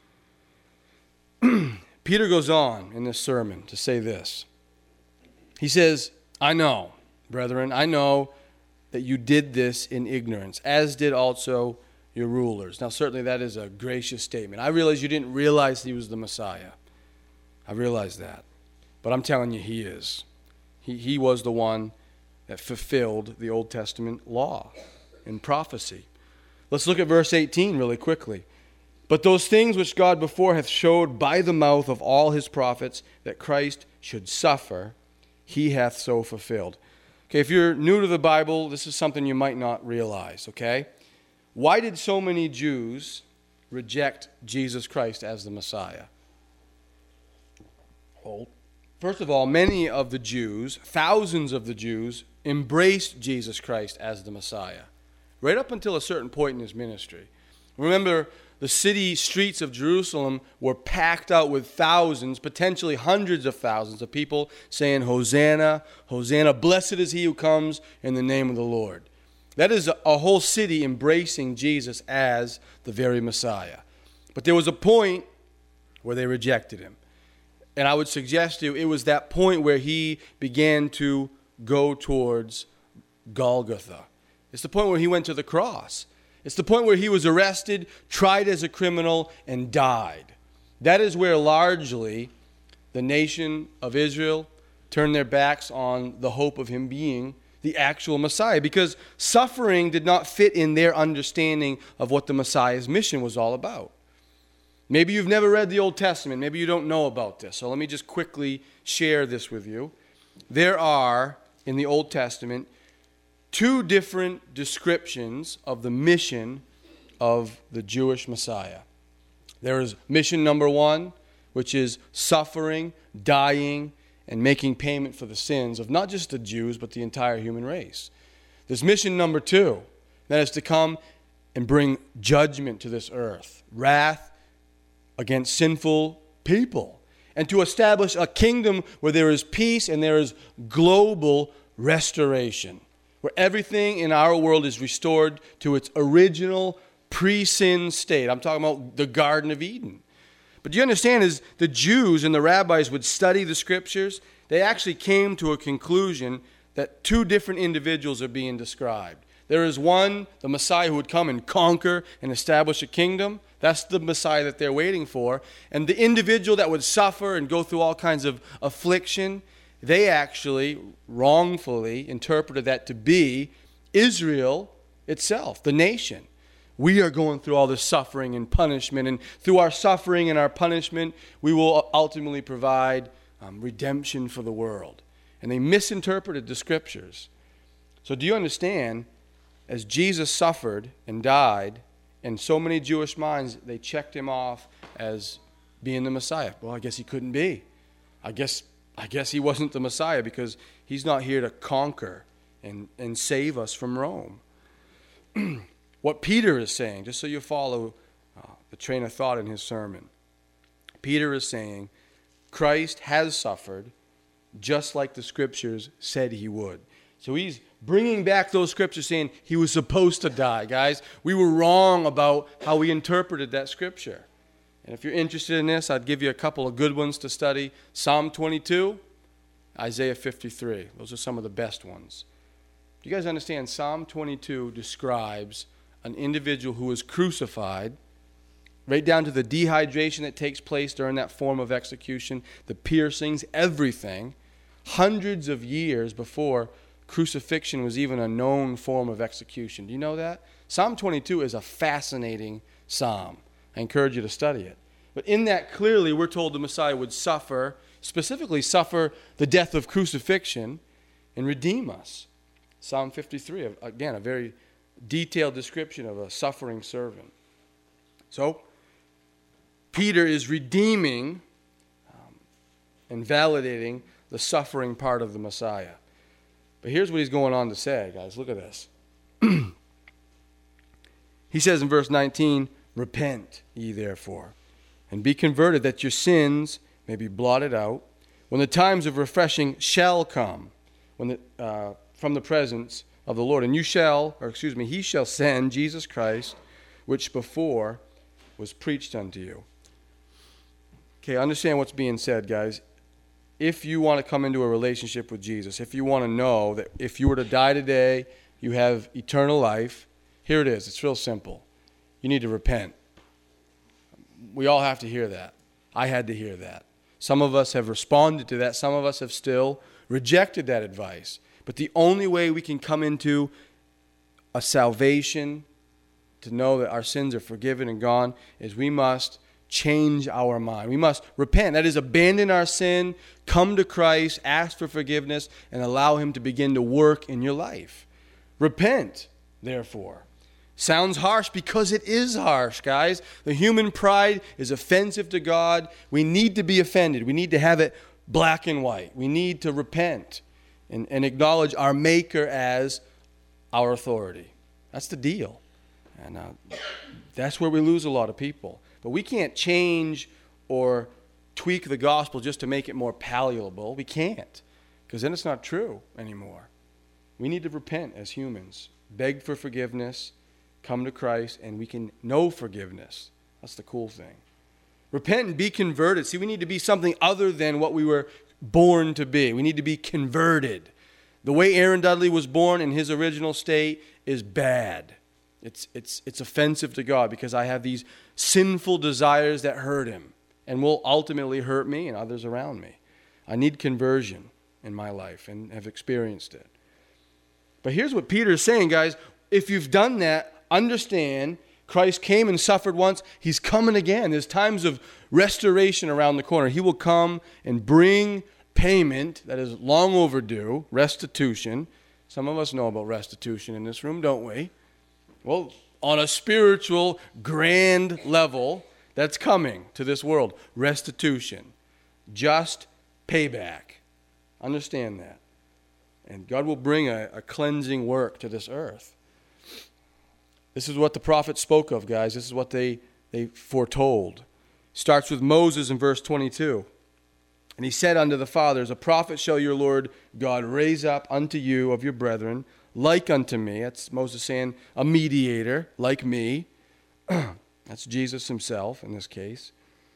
A: Peter goes on in this sermon to say this. He says, I know, brethren, I know that you did this in ignorance, as did also your rulers. Now, certainly that is a gracious statement. I realize you didn't realize he was the Messiah. I realize that. But I'm telling you, he is. He, he was the one that fulfilled the Old Testament law and prophecy. Let's look at verse eighteen really quickly. But those things which God before hath showed by the mouth of all his prophets that Christ should suffer, he hath so fulfilled. Okay, if you're new to the Bible, this is something you might not realize, okay? Why did so many Jews reject Jesus Christ as the Messiah? Well, first of all, many of the Jews, thousands of the Jews, embraced Jesus Christ as the Messiah, right up until a certain point in his ministry. Remember, the city streets of Jerusalem were packed out with thousands, potentially hundreds of thousands of people saying, Hosanna, Hosanna, blessed is he who comes in the name of the Lord. That is a, a whole city embracing Jesus as the very Messiah. But there was a point where they rejected him. And I would suggest to you, it was that point where he began to go towards Golgotha. It's the point where he went to the cross. It's the point where he was arrested, tried as a criminal, and died. That is where largely the nation of Israel turned their backs on the hope of him being the actual Messiah, because suffering did not fit in their understanding of what the Messiah's mission was all about. Maybe you've never read the Old Testament. Maybe you don't know about this. So let me just quickly share this with you. There are, in the Old Testament, two different descriptions of the mission of the Jewish Messiah. There is mission number one, which is suffering, dying, and making payment for the sins of not just the Jews, but the entire human race. There's mission number two, that is to come and bring judgment to this earth, wrath against sinful people, and to establish a kingdom where there is peace and there is global restoration, where everything in our world is restored to its original pre-sin state. I'm talking about the Garden of Eden. But do you understand, is the Jews and the rabbis would study the scriptures, they actually came to a conclusion that two different individuals are being described. There is one, the Messiah who would come and conquer and establish a kingdom. That's the Messiah that they're waiting for. And the individual that would suffer and go through all kinds of affliction, they actually wrongfully interpreted that to be Israel itself, the nation. We are going through all this suffering and punishment, and through our suffering and our punishment, we will ultimately provide um, redemption for the world. And they misinterpreted the scriptures. So do you understand, as Jesus suffered and died, in so many Jewish minds, they checked him off as being the Messiah. Well, I guess he couldn't be. I guess I guess he wasn't the Messiah because he's not here to conquer and, and save us from Rome. What Peter is saying, just so you follow uh, the train of thought in his sermon, Peter is saying Christ has suffered just like the scriptures said he would. So he's bringing back those scriptures saying he was supposed to die, guys. We were wrong about how we interpreted that scripture. And if you're interested in this, I'd give you a couple of good ones to study. Psalm twenty-two, Isaiah fifty-three. Those are some of the best ones. Do you guys understand? Psalm twenty-two describes an individual who was crucified, right down to the dehydration that takes place during that form of execution, the piercings, everything, hundreds of years before crucifixion was even a known form of execution. Do you know that? Psalm twenty-two is a fascinating psalm. I encourage you to study it. But in that, clearly, we're told the Messiah would suffer, specifically suffer the death of crucifixion and redeem us. Psalm fifty-three, again, a very detailed description of a suffering servant. So, Peter is redeeming um, and validating the suffering part of the Messiah. But here's what he's going on to say, guys. Look at this. He says in verse nineteen, repent ye therefore, and be converted, that your sins may be blotted out, when the times of refreshing shall come, when the, uh, from the presence of the Lord. And you shall, or excuse me, he shall send Jesus Christ, which before was preached unto you. Okay, understand what's being said, guys. If you want to come into a relationship with Jesus, if you want to know that if you were to die today, you have eternal life, here it is. It's real simple. You need to repent. We all have to hear that. I had to hear that. Some of us have responded to that. Some of us have still rejected that advice. But the only way we can come into a salvation, to know that our sins are forgiven and gone, is we must change our mind. We must repent. That is, abandon our sin, come to Christ, ask for forgiveness, and allow him to begin to work in your life. Repent, therefore. Sounds harsh because it is harsh, guys. The human pride is offensive to God. We need to be offended. We need to have it black and white. We need to repent and, and acknowledge our Maker as our authority. That's the deal. And uh, That's where we lose a lot of people. But we can't change or tweak the gospel just to make it more palatable. We can't, because then it's not true anymore. We need to repent as humans, beg for forgiveness, come to Christ, and we can know forgiveness. That's the cool thing. Repent and be converted. See, we need to be something other than what we were born to be. We need to be converted. The way Aaron Dudley was born in his original state is bad. It's, it's, it's offensive to God because I have these sinful desires that hurt him and will ultimately hurt me and others around me. I need conversion in my life and have experienced it. But here's what Peter is saying, guys. If you've done that, understand Christ came and suffered once. He's coming again. There's times of restoration around the corner. He will come and bring payment that is long overdue, restitution. Some of us know about restitution in this room, don't we? Well, on a spiritual, grand level, that's coming to this world. Restitution. Just payback. Understand that. And God will bring a, a cleansing work to this earth. This is what the prophets spoke of, guys. This is what they, they foretold. Starts with Moses in verse twenty-two. And he said unto the fathers, a prophet shall your Lord God raise up unto you of your brethren, like unto me. That's Moses saying, a mediator, like me. That's Jesus himself in this case.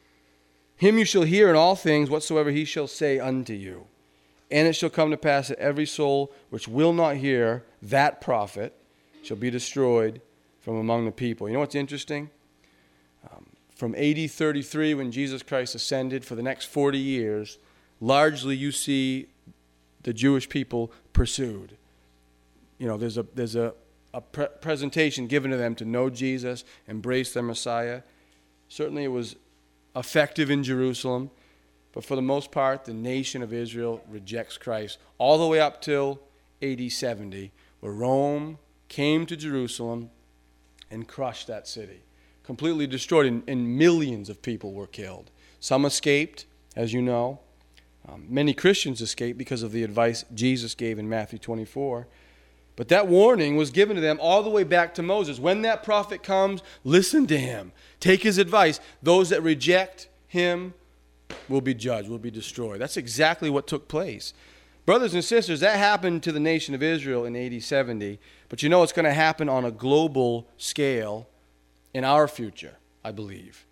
A: Him you shall hear in all things whatsoever he shall say unto you. And it shall come to pass that every soul which will not hear that prophet shall be destroyed from among the people. You know what's interesting? Um, from A D thirty-three, when Jesus Christ ascended, for the next forty years, largely you see the Jewish people pursued. You know, there's a there's a, a pre- presentation given to them to know Jesus, embrace their Messiah. Certainly it was effective in Jerusalem, but for the most part, the nation of Israel rejects Christ all the way up till A D seventy, where Rome came to Jerusalem and crushed that city. Completely destroyed, and, and millions of people were killed. Some escaped, as you know. Um, many Christians escaped because of the advice Jesus gave in Matthew twenty-four. But that warning was given to them all the way back to Moses. When that prophet comes, listen to him. Take his advice. Those that reject him will be judged, will be destroyed. That's exactly what took place. Brothers and sisters, that happened to the nation of Israel in A D seventy. But you know it's going to happen on a global scale in our future, I believe.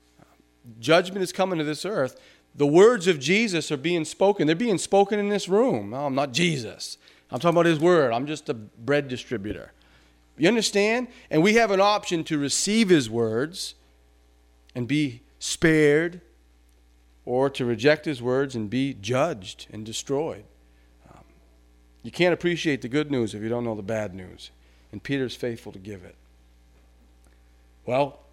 A: Judgment is coming to this earth. The words of Jesus are being spoken. They're being spoken in this room. No, I'm not Jesus. I'm talking about his word. I'm just a bread distributor. You understand? And we have an option to receive his words and be spared, or to reject his words and be judged and destroyed. Um, you can't appreciate the good news if you don't know the bad news. And Peter's faithful to give it. Well,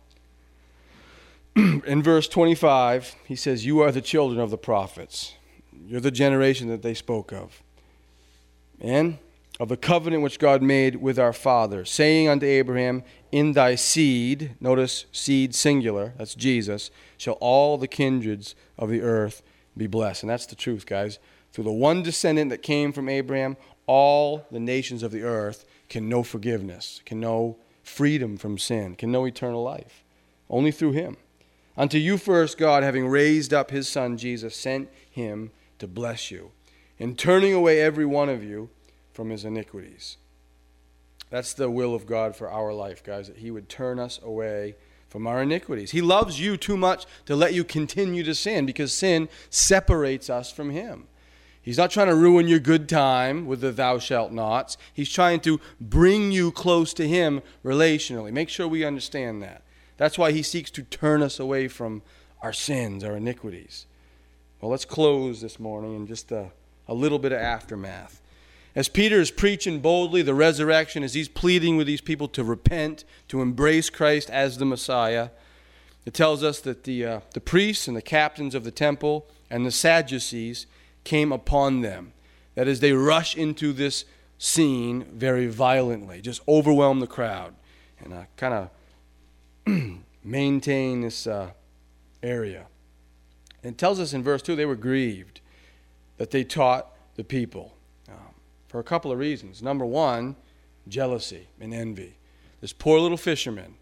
A: in verse twenty-five, he says, you are the children of the prophets. You're the generation that they spoke of. And of the covenant which God made with our father, saying unto Abraham, in thy seed, notice seed singular, that's Jesus, shall all the kindreds of the earth be blessed. And that's the truth, guys. Through the one descendant that came from Abraham, all the nations of the earth can know forgiveness, can know freedom from sin, can know eternal life. Only through him. Unto you first, God, having raised up his son Jesus, sent him to bless you, in turning away every one of you from his iniquities. That's the will of God for our life, guys, that he would turn us away from our iniquities. He loves you too much to let you continue to sin, because sin separates us from him. He's not trying to ruin your good time with the thou shalt nots. He's trying to bring you close to him relationally. Make sure we understand that. That's why he seeks to turn us away from our sins, our iniquities. Well, let's close this morning in just a, a little bit of aftermath. As Peter is preaching boldly the resurrection, as he's pleading with these people to repent, to embrace Christ as the Messiah, it tells us that the, uh, the priests and the captains of the temple and the Sadducees came upon them. That is, they rush into this scene very violently, just overwhelm the crowd and uh, kind of maintain this uh, area. And it tells us in verse two, they were grieved that they taught the people um, for a couple of reasons. Number one, jealousy and envy. This poor little fisherman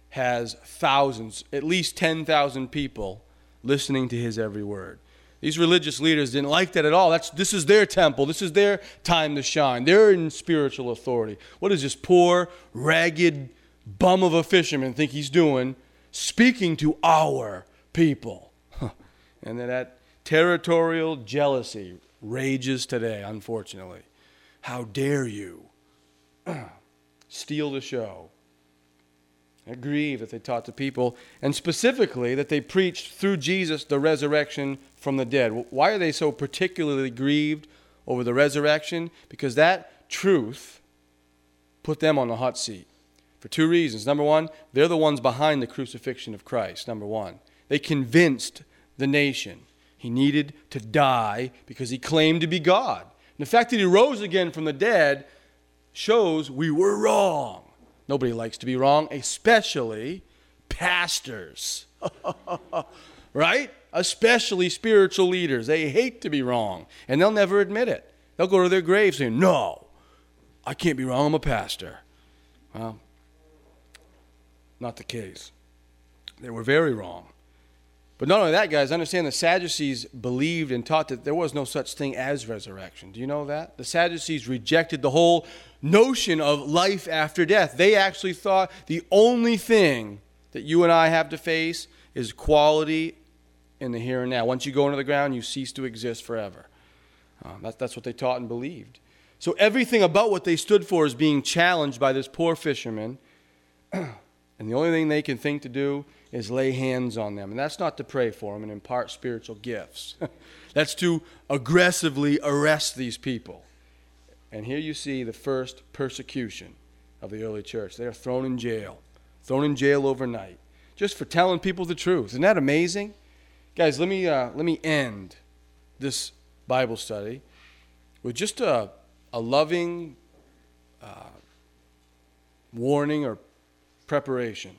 A: has thousands, at least ten thousand people listening to his every word. These religious leaders didn't like that at all. That's, this is their temple. This is their time to shine. They're in spiritual authority. What does this poor, ragged bum of a fisherman think he's doing, speaking to our people? And then that territorial jealousy rages today, unfortunately. How dare you steal the show? I grieve that they taught the people, and specifically that they preached through Jesus the resurrection from the dead. Why are they so particularly grieved over the resurrection? Because that truth put them on the hot seat for two reasons. Number one, they're the ones behind the crucifixion of Christ, number one. They convinced the nation he needed to die because he claimed to be God. And the fact that he rose again from the dead shows we were wrong. Nobody likes to be wrong, especially pastors. Right? Especially spiritual leaders. They hate to be wrong, and they'll never admit it. They'll go to their grave saying, no, I can't be wrong, I'm a pastor. Well, not the case. They were very wrong. But not only that, guys, understand the Sadducees believed and taught that there was no such thing as resurrection. Do you know that? The Sadducees rejected the whole notion of life after death. They actually thought the only thing that you and I have to face is quality in the here and now. Once you go into the ground, you cease to exist forever. Um, that, that's what they taught and believed. So everything about what they stood for is being challenged by this poor fisherman. And the only thing they can think to do is lay hands on them. And that's not to pray for them and impart spiritual gifts. That's to aggressively arrest these people. And here you see the first persecution of the early church. They are thrown in jail, thrown in jail overnight, just for telling people the truth. Isn't that amazing? Guys, let me, uh, let me end this Bible study with just a, a loving uh, warning or preparation.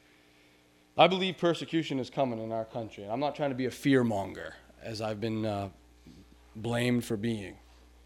A: I believe persecution is coming in our country. I'm not trying to be a fearmonger, as I've been uh, blamed for being.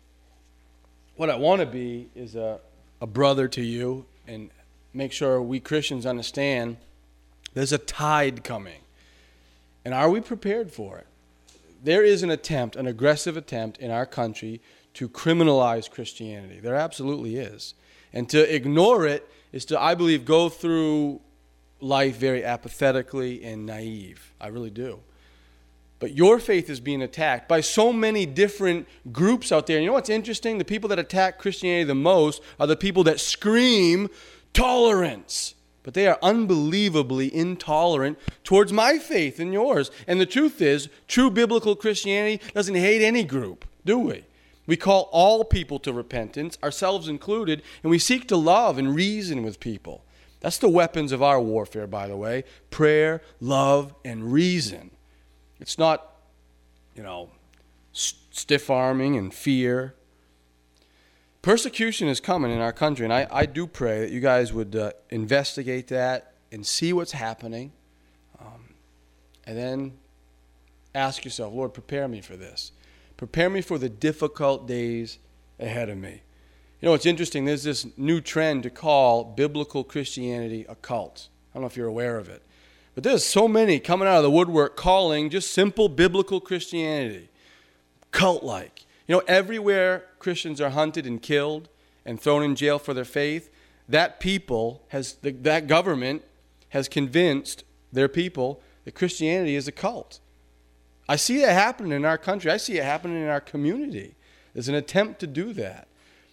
A: What I want to be is a, a brother to you and make sure we Christians understand there's a tide coming. And are we prepared for it? There is an attempt, an aggressive attempt in our country to criminalize Christianity. There absolutely is. And to ignore it is to, I believe, go through life very apathetically and naive. I really do. But your faith is being attacked by so many different groups out there. And you know what's interesting? The people that attack Christianity the most are the people that scream tolerance. But they are unbelievably intolerant towards my faith and yours. And the truth is, true biblical Christianity doesn't hate any group, do we? We call all people to repentance, ourselves included, and we seek to love and reason with people. That's the weapons of our warfare, by the way. Prayer, love, and reason. It's not, you know, stiff-arming and fear. Persecution is coming in our country, and I, I do pray that you guys would uh, investigate that and see what's happening. Um, and then ask yourself, Lord, prepare me for this. Prepare me for the difficult days ahead of me. You know, it's interesting. There's this new trend to call biblical Christianity a cult. I don't know if you're aware of it. But there's so many coming out of the woodwork calling just simple biblical Christianity cult-like. You know, everywhere Christians are hunted and killed and thrown in jail for their faith, that people, has that government has convinced their people that Christianity is a cult. I see it happening in our country. I see it happening in our community. There's an attempt to do that.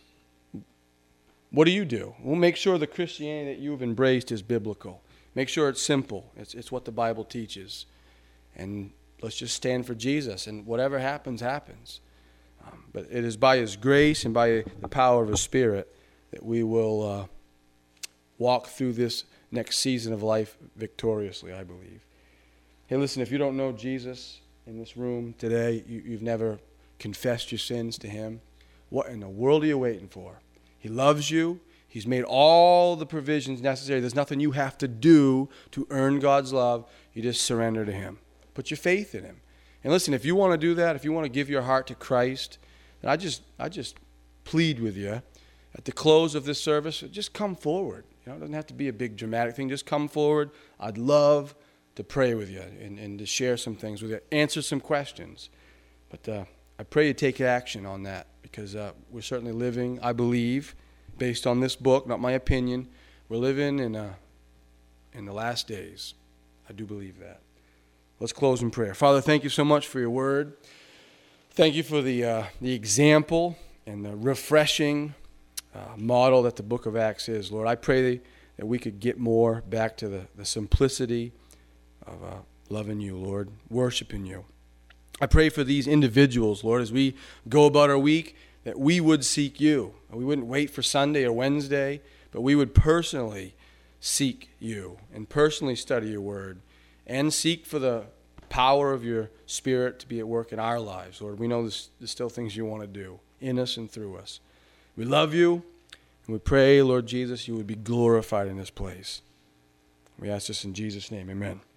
A: What do you do? Well, make sure the Christianity that you've embraced is biblical. Make sure it's simple. It's, it's what the Bible teaches. And let's just stand for Jesus, and whatever happens, happens. Um, but it is by His grace and by the power of His Spirit that we will uh, walk through this next season of life victoriously, I believe. Hey, listen, if you don't know Jesus in this room today, you, you've never confessed your sins to Him, what in the world are you waiting for? He loves you. He's made all the provisions necessary. There's nothing you have to do to earn God's love. You just surrender to Him. Put your faith in Him. And listen, if you want to do that, if you want to give your heart to Christ, then I just I just plead with you at the close of this service, just come forward. You know, it doesn't have to be a big dramatic thing. Just come forward. I'd love to pray with you and, and to share some things with you, answer some questions. But uh, I pray you take action on that, because uh, we're certainly living, I believe, based on this book, not my opinion, we're living in, a, in the last days. I do believe that. Let's close in prayer. Father, thank you so much for your word. Thank you for the, uh, the example and the refreshing uh, model that the book of Acts is. Lord, I pray that we could get more back to the, the simplicity of uh, loving you, Lord, worshiping you. I pray for these individuals, Lord, as we go about our week, that we would seek you. We wouldn't wait for Sunday or Wednesday, but we would personally seek you and personally study your word and seek for the power of your Spirit to be at work in our lives. Lord, we know there's, there's still things you want to do in us and through us. We love you, and we pray, Lord Jesus, you would be glorified in this place. We ask this in Jesus' name. Amen.